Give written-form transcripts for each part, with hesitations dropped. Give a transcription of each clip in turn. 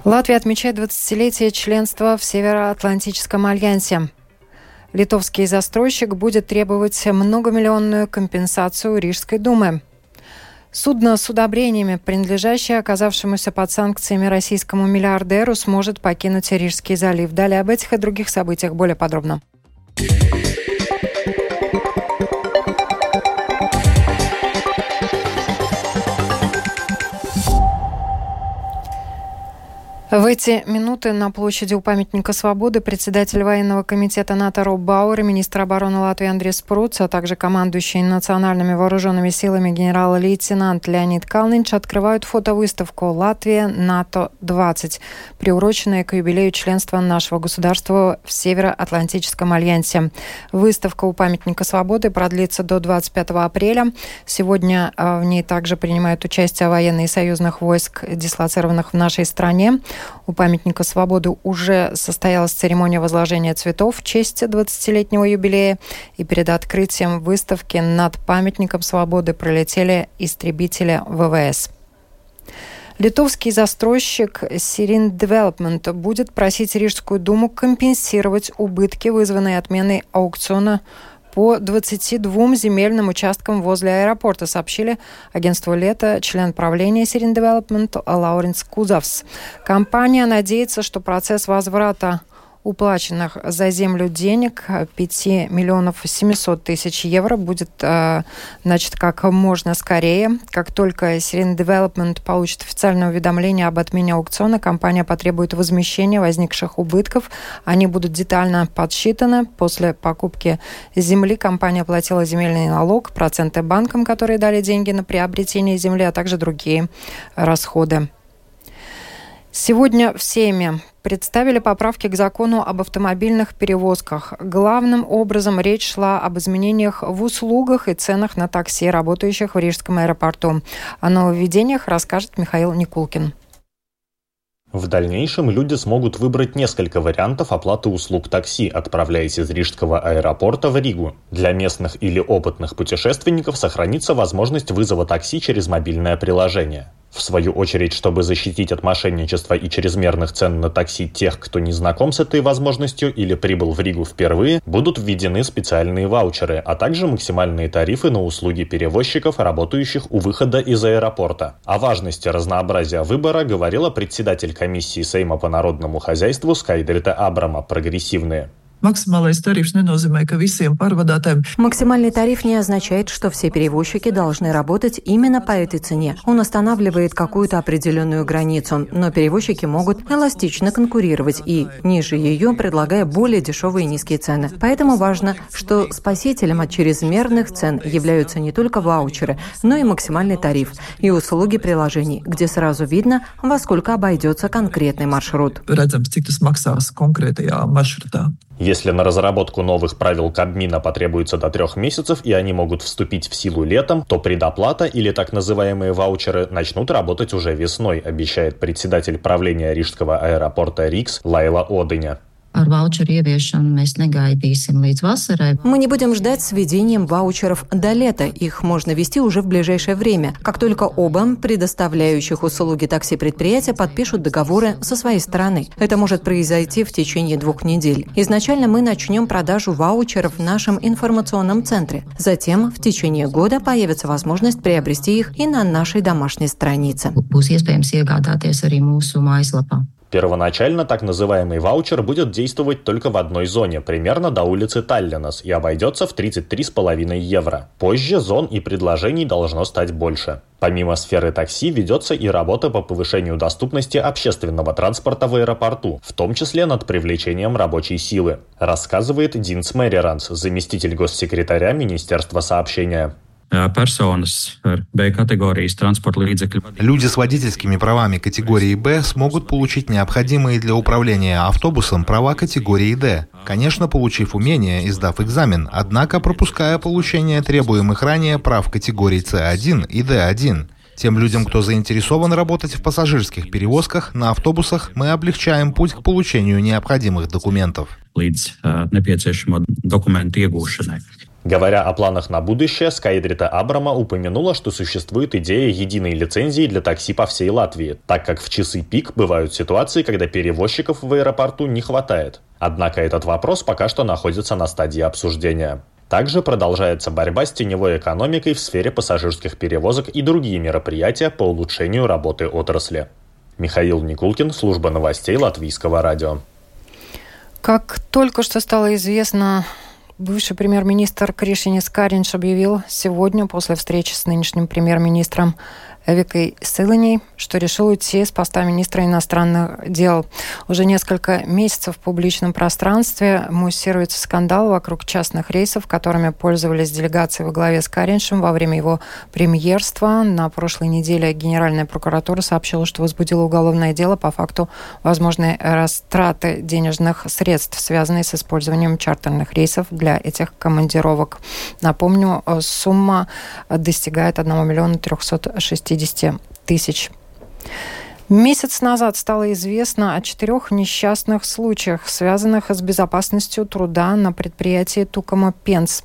Латвия отмечает 20-летие членства в Североатлантическом альянсе. Литовский застройщик будет требовать многомиллионную компенсацию Рижской думы. Судно с удобрениями, принадлежащее оказавшемуся под санкциями российскому миллиардеру, сможет покинуть Рижский залив. Далее об этих и других событиях более подробно. В эти минуты на площади у памятника Свободы председатель военного комитета НАТО Роб Бауэр и министр обороны Латвии Андрис Спруц, а также командующий национальными вооруженными силами генерал-лейтенант Леонид Калнинч открывают фотовыставку «Латвия НАТО-20», приуроченную к юбилею членства нашего государства в Североатлантическом альянсе. Выставка у памятника Свободы продлится до 25 апреля. Сегодня в ней также принимают участие военные союзных войск, дислоцированных в нашей стране. У памятника Свободы уже состоялась церемония возложения цветов в честь 20-летнего юбилея. И перед открытием выставки над памятником Свободы пролетели истребители ВВС. Литовский застройщик Сирин Девелопмент будет просить Рижскую думу компенсировать убытки, вызванные отменой аукциона по 22 земельным участкам возле аэропорта, сообщили агентству «Лето» член правления Сирин Девелопмент Лауренс Кузовс. Компания надеется, что процесс возврата уплаченных за землю денег 5 миллионов 700 тысяч евро будет начат как можно скорее. Как только Сирин Девелопмент получит официальное уведомление об отмене аукциона, компания потребует возмещения возникших убытков. Они будут детально подсчитаны. После покупки земли компания платила земельный налог, проценты банкам, которые дали деньги на приобретение земли, а также другие расходы. Сегодня в Сейме представили поправки к закону об автомобильных перевозках. Главным образом речь шла об изменениях в услугах и ценах на такси, работающих в Рижском аэропорту. О нововведениях расскажет Михаил Никулкин. В дальнейшем люди смогут выбрать несколько вариантов оплаты услуг такси, отправляясь из Рижского аэропорта в Ригу. Для местных или опытных путешественников сохранится возможность вызова такси через мобильное приложение. В свою очередь, чтобы защитить от мошенничества и чрезмерных цен на такси тех, кто не знаком с этой возможностью или прибыл в Ригу впервые, будут введены специальные ваучеры, а также максимальные тарифы на услуги перевозчиков, работающих у выхода из аэропорта. О важности разнообразия выбора говорила председатель комиссии Сейма по народному хозяйству Скайдрита Абрама «Прогрессивные». Максимальный тариф не означает, что все перевозчики должны работать именно по этой цене. Он устанавливает какую-то определенную границу, но перевозчики могут эластично конкурировать и ниже ее, предлагая более дешевые и низкие цены. Поэтому важно, что спасителем от чрезмерных цен являются не только ваучеры, но и максимальный тариф и услуги приложений, где сразу видно, во сколько обойдется конкретный маршрут. Если на разработку новых правил Кабмина потребуется до 3 месяцев и они могут вступить в силу летом, то предоплата или так называемые ваучеры начнут работать уже весной, обещает председатель правления Рижского аэропорта РИКС Лайла Одыня. Мы не будем ждать с введением ваучеров до лета. Их можно ввести уже в ближайшее время, как только оба предоставляющих услуги такси-предприятия подпишут договоры со своей стороны. Это может произойти в течение 2 недель. Изначально мы начнем продажу ваучеров в нашем информационном центре. Затем в течение года появится возможность приобрести их и на нашей домашней странице. Первоначально так называемый ваучер будет действовать только в одной зоне, примерно до улицы Таллинас, и обойдется в 33,5 евро. Позже зон и предложений должно стать больше. Помимо сферы такси ведется и работа по повышению доступности общественного транспорта в аэропорту, в том числе над привлечением рабочей силы, рассказывает Динс Мэриранс, заместитель госсекретаря Министерства сообщения. Люди с водительскими правами категории «Б» смогут получить необходимые для управления автобусом права категории «Д», конечно, получив умение и сдав экзамен, однако пропуская получение требуемых ранее прав категорий С1 и Д1. Тем людям, кто заинтересован работать в пассажирских перевозках, на автобусах, мы облегчаем путь к получению необходимых документов. Говоря о планах на будущее, Скайдрита Абрама упомянула, что существует идея единой лицензии для такси по всей Латвии, так как в часы пик бывают ситуации, когда перевозчиков в аэропорту не хватает. Однако этот вопрос пока что находится на стадии обсуждения. Также продолжается борьба с теневой экономикой в сфере пассажирских перевозок и другие мероприятия по улучшению работы отрасли. Михаил Никулкин, служба новостей Латвийского радио. Как только что стало известно, бывший премьер-министр Кришинис Каринš объявил сегодня, после встречи с нынешним премьер-министром Эвикой Силаней, что решил уйти с поста министра иностранных дел. Уже несколько месяцев в публичном пространстве муссируется скандал вокруг частных рейсов, которыми пользовались делегации во главе с Кариншем во время его премьерства. На прошлой неделе Генеральная прокуратура сообщила, что возбудила уголовное дело по факту возможной растраты денежных средств, связанной с использованием чартерных рейсов для этих командировок. Напомню, сумма достигает 1 360 000. Месяц назад стало известно о 4 несчастных случаях, связанных с безопасностью труда на предприятии Tukuma Pens.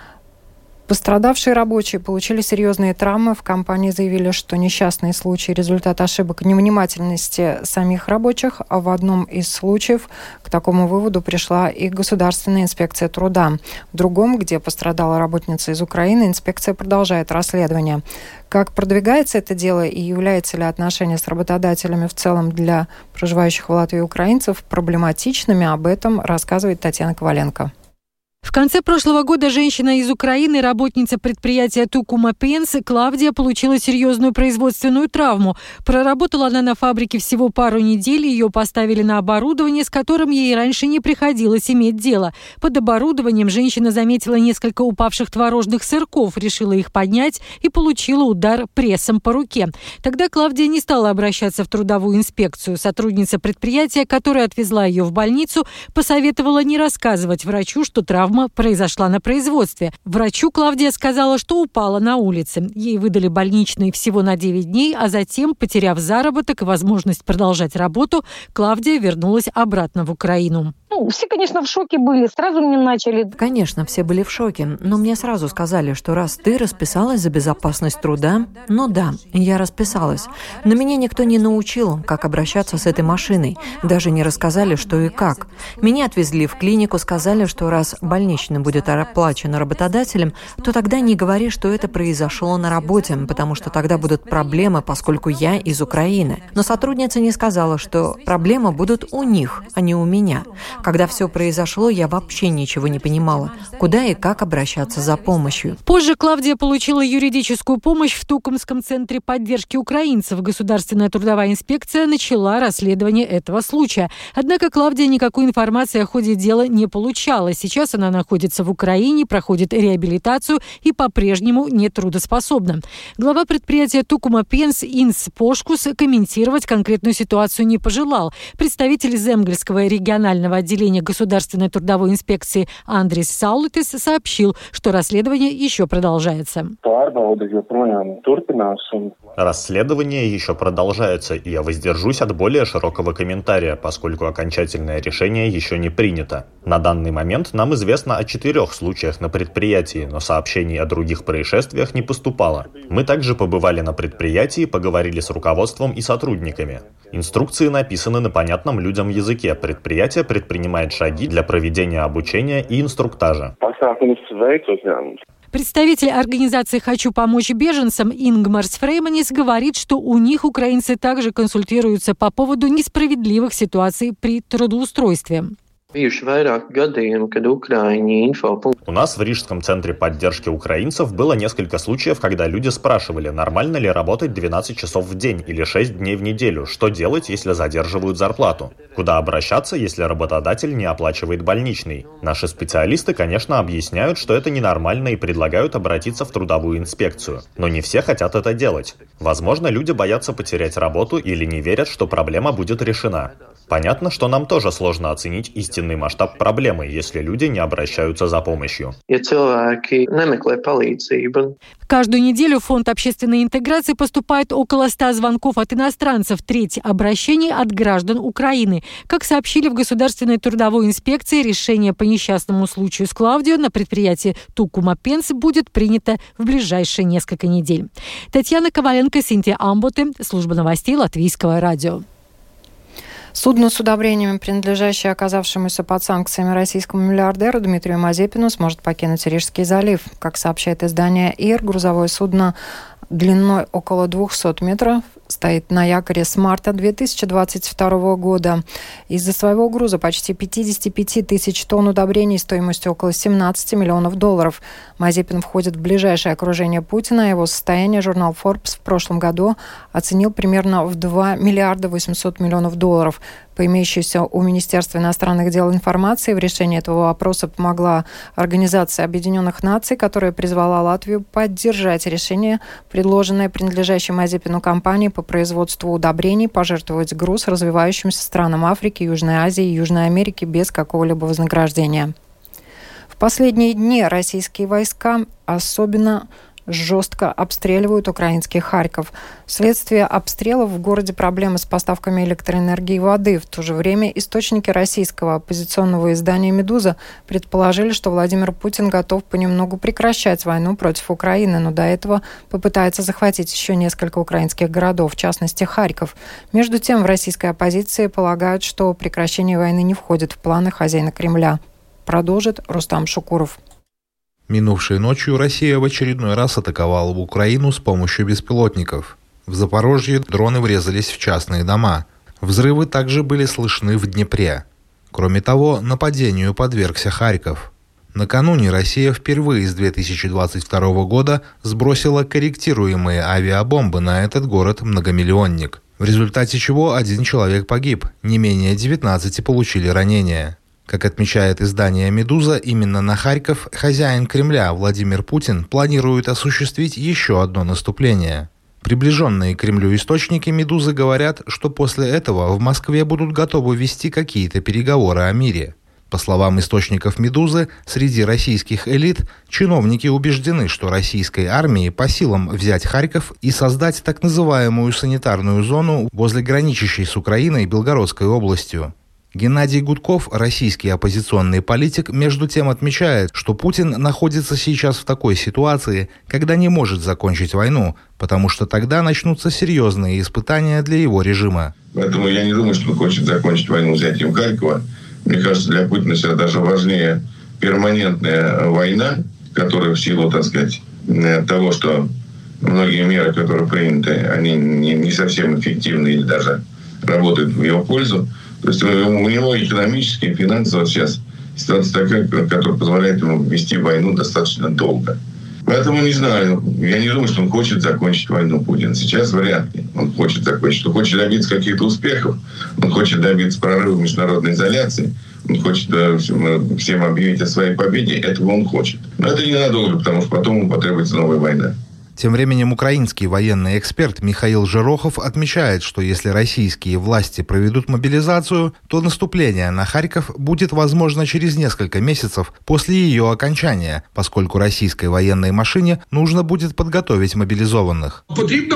Пострадавшие рабочие получили серьезные травмы. В компании заявили, что несчастные случаи – результат ошибок невнимательности самих рабочих, а в одном из случаев к такому выводу пришла и Государственная инспекция труда. В другом, где пострадала работница из Украины, инспекция продолжает расследование. Как продвигается это дело и является ли отношения с работодателями в целом для проживающих в Латвии украинцев проблематичными, об этом рассказывает Татьяна Коваленко. В конце прошлого года женщина из Украины, работница предприятия Tukuma Pens, Клавдия, получила серьезную производственную травму. Проработала она на фабрике всего пару недель, ее поставили на оборудование, с которым ей раньше не приходилось иметь дело. Под оборудованием женщина заметила несколько упавших творожных сырков, решила их поднять и получила удар прессом по руке. Тогда Клавдия не стала обращаться в трудовую инспекцию. Сотрудница предприятия, которая отвезла ее в больницу, посоветовала не рассказывать врачу, что травма произошла на производстве. Врачу Клавдия сказала, что упала на улице. Ей выдали больничный всего на 9 дней, а затем, потеряв заработок и возможность продолжать работу, Клавдия вернулась обратно в Украину. Все, конечно, в шоке были. Сразу мне начали... Конечно, все были в шоке. Но мне сразу сказали, что раз ты расписалась за безопасность труда, ну да, я расписалась. Но меня никто не научил, как обращаться с этой машиной. Даже не рассказали, что и как. Меня отвезли в клинику, сказали, что раз больничный будет оплачен работодателем, то тогда не говори, что это произошло на работе, потому что тогда будут проблемы, поскольку я из Украины. Но сотрудница не сказала, что проблемы будут у них, а не у меня. Когда все произошло, я вообще ничего не понимала, куда и как обращаться за помощью. Позже Клавдия получила юридическую помощь в Тукумском центре поддержки украинцев. Государственная трудовая инспекция начала расследование этого случая. Однако Клавдия никакой информации о ходе дела не получала. Сейчас она находится в Украине, проходит реабилитацию и по-прежнему нетрудоспособна. Глава предприятия Tukuma Pens Инс Пошкус комментировать конкретную ситуацию не пожелал. Представитель Земгальского регионального отделения Государственной трудовой инспекции Андрис Саулитис сообщил, что расследование еще продолжается. Расследование еще продолжается, и я воздержусь от более широкого комментария, поскольку окончательное решение еще не принято. На данный момент нам известно о 4 случаях на предприятии, но сообщений о других происшествиях не поступало. Мы также побывали на предприятии, поговорили с руководством и сотрудниками. Инструкции написаны на понятном людям языке. Предприятие предпринимает шаги для проведения обучения и инструктажа. Представитель организации «Хочу помочь беженцам» Ингмарс Фрейманис говорит, что у них украинцы также консультируются по поводу несправедливых ситуаций при трудоустройстве. У нас в Рижском центре поддержки украинцев было несколько случаев, когда люди спрашивали, нормально ли работать 12 часов в день или 6 дней в неделю, что делать, если задерживают зарплату, куда обращаться, если работодатель не оплачивает больничный. Наши специалисты, конечно, объясняют, что это ненормально и предлагают обратиться в трудовую инспекцию, но не все хотят это делать. Возможно, люди боятся потерять работу или не верят, что проблема будет решена. Понятно, что нам тоже сложно оценить истинную истинный масштаб проблемы, если люди не обращаются за помощью. Каждую неделю в Фонд общественной интеграции поступает около 100 звонков от иностранцев, треть обращений от граждан Украины. Как сообщили в Государственной трудовой инспекции, решение по несчастному случаю с Клавдио на предприятии Тукума Пенс будет принято в ближайшие несколько недель. Татьяна Коваленко, Синтия Амботе, служба новостей Латвийского радио. Судно с удобрениями, принадлежащее оказавшемуся под санкциями российскому миллиардеру Дмитрию Мазепину, сможет покинуть Рижский залив. Как сообщает издание ИР, грузовое судно длиной около 200 метров стоит на якоре с марта 2022 года. Из-за своего груза почти 55 тысяч тонн удобрений стоимостью около 17 миллионов долларов. Мазепин входит в ближайшее окружение Путина. Его состояние журнал Forbes в прошлом году оценил примерно в 2 миллиарда 800 миллионов долларов. По имеющейся у Министерства иностранных дел информации, в решении этого вопроса помогла Организация Объединенных Наций, которая призвала Латвию поддержать решение, предложенное принадлежащей Мазепину компании по производству удобрений, пожертвовать груз развивающимся странам Африки, Южной Азии и Южной Америки без какого-либо вознаграждения. В последние дни российские войска особенно жестко обстреливают украинский Харьков. Вследствие обстрелов в городе проблемы с поставками электроэнергии и воды. В то же время источники российского оппозиционного издания «Медуза» предположили, что Владимир Путин готов понемногу прекращать войну против Украины, но до этого попытается захватить еще несколько украинских городов, в частности Харьков. Между тем, в российской оппозиции полагают, что прекращение войны не входит в планы хозяина Кремля. Продолжит Рустам Шукуров. Минувшей ночью Россия в очередной раз атаковала в Украину с помощью беспилотников. В Запорожье дроны врезались в частные дома. Взрывы также были слышны в Днепре. Кроме того, нападению подвергся Харьков. Накануне Россия впервые с 2022 года сбросила корректируемые авиабомбы на этот город-многомиллионник, в результате чего 1 человек погиб, не менее 19 получили ранения. Как отмечает издание «Медуза», именно на Харьков хозяин Кремля Владимир Путин планирует осуществить еще одно наступление. Приближенные к Кремлю источники «Медузы» говорят, что после этого в Москве будут готовы вести какие-то переговоры о мире. По словам источников «Медузы», среди российских элит чиновники убеждены, что российской армии по силам взять Харьков и создать так называемую санитарную зону возле граничащей с Украиной Белгородской областью. Геннадий Гудков, российский оппозиционный политик, между тем отмечает, что Путин находится сейчас в такой ситуации, когда не может закончить войну, потому что тогда начнутся серьезные испытания для его режима. Поэтому я не думаю, что он хочет закончить войну взятием Харькова. Мне кажется, для Путина сейчас даже важнее перманентная война, которая в силу, так сказать, того, что многие меры, которые приняты, они не совсем эффективны или даже работают в его пользу. То есть у него экономически и финансово сейчас ситуация такая, которая позволяет ему вести войну достаточно долго. Поэтому не знаю, я не думаю, что он хочет закончить войну, Путин. Сейчас вряд ли он хочет закончить. Он хочет добиться каких-то успехов, он хочет добиться прорыва международной изоляции, он хочет всем объявить о своей победе, этого он хочет. Но это ненадолго, потому что потом ему потребуется новая война. Тем временем украинский военный эксперт Михаил Жирохов отмечает, что если российские власти проведут мобилизацию, то наступление на Харьков будет возможно через несколько месяцев после ее окончания, поскольку российской военной машине нужно будет подготовить мобилизованных. Нужно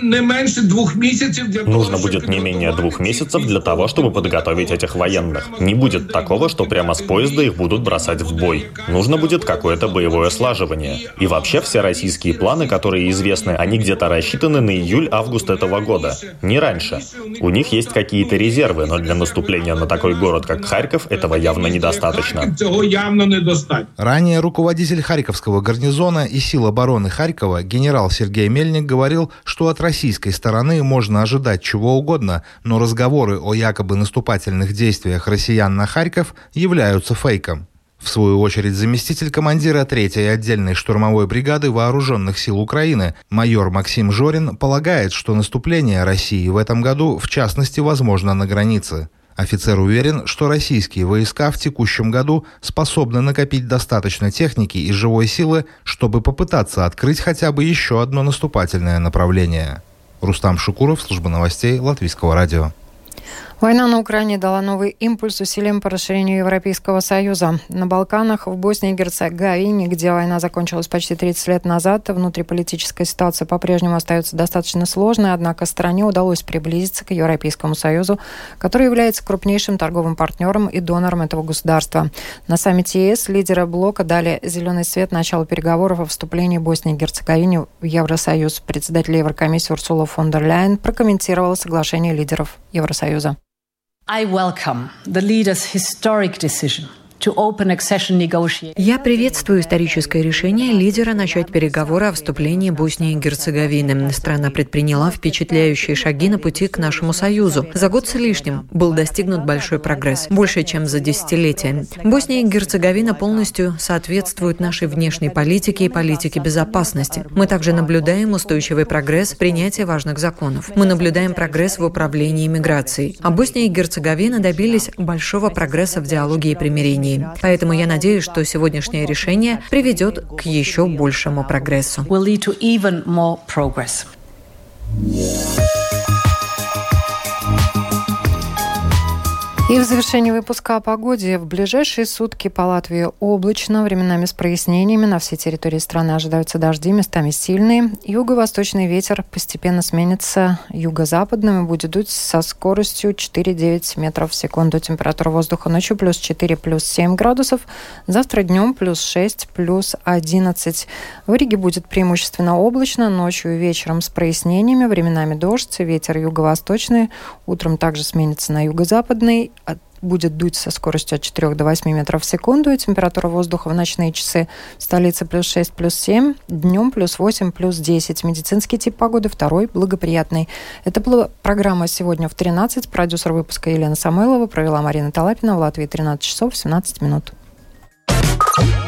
будет не менее 2 месяцев для того, чтобы подготовить этих военных. Не будет такого, что прямо с поезда их будут бросать в бой. Нужно будет какое-то боевое слаживание. И вообще все российские планы, которые известны, они где-то рассчитаны на июль-август этого года. Не раньше. У них есть какие-то резервы, но для наступления на такой город, как Харьков, этого явно недостаточно. Ранее руководитель Харьковского гарнизона и сил обороны Харькова генерал Сергей Мельник говорил, что от российской стороны можно ожидать чего угодно, но разговоры о якобы наступательных действиях россиян на Харьков являются фейком. В свою очередь, заместитель командира 3-й отдельной штурмовой бригады Вооруженных сил Украины майор Максим Жорин полагает, что наступление России в этом году, в частности, возможно на границе. Офицер уверен, что российские войска в текущем году способны накопить достаточно техники и живой силы, чтобы попытаться открыть хотя бы еще одно наступательное направление. Рустам Шукуров, служба новостей Латвийского радио. Война на Украине дала новый импульс усилиям по расширению Европейского Союза. На Балканах, в Боснии и Герцеговине, где война закончилась почти 30 лет назад, внутриполитическая ситуация по-прежнему остается достаточно сложной, однако стране удалось приблизиться к Европейскому Союзу, который является крупнейшим торговым партнером и донором этого государства. На саммите ЕС лидеры блока дали зеленый свет началу переговоров о вступлении Боснии и Герцеговины в Евросоюз. Председатель Еврокомиссии Урсула фон дер Ляйен прокомментировала соглашение лидеров Евросоюза. I welcome the leaders' historic decision Я приветствую историческое решение лидера начать переговоры о вступлении Боснии и Герцеговины. Страна предприняла впечатляющие шаги на пути к нашему союзу. За год с лишним был достигнут большой прогресс, больше, чем за десятилетия. Босния и Герцеговина полностью соответствуют нашей внешней политике и политике безопасности. Мы также наблюдаем устойчивый прогресс принятия важных законов. Мы наблюдаем прогресс в управлении миграцией. А Босния и Герцеговина добились большого прогресса в диалоге и примирении. Поэтому я надеюсь, что сегодняшнее решение приведет к еще большему прогрессу. И в завершении выпуска о погоде. В ближайшие сутки по Латвии облачно, временами с прояснениями. На всей территории страны ожидаются дожди, местами сильные. Юго-восточный ветер постепенно сменится юго-западным и будет дуть со скоростью 4-9 метров в секунду. Температура воздуха ночью плюс 4, плюс 7 градусов. Завтра днем плюс 6, плюс 11. В Риге будет преимущественно облачно, ночью и вечером с прояснениями. Временами дождь, ветер юго-восточный. Утром также сменится на юго-западный. Будет дуть со скоростью от 4 до 8 метров в секунду. И температура воздуха в ночные часы в столице плюс 6, плюс 7. Днем плюс 8, плюс 10. Медицинский тип погоды второй, благоприятный. Это была программа «Сегодня в 13». Продюсер выпуска Елена Самойлова. Провела Марина Талапина. В Латвии 13 часов 17 минут.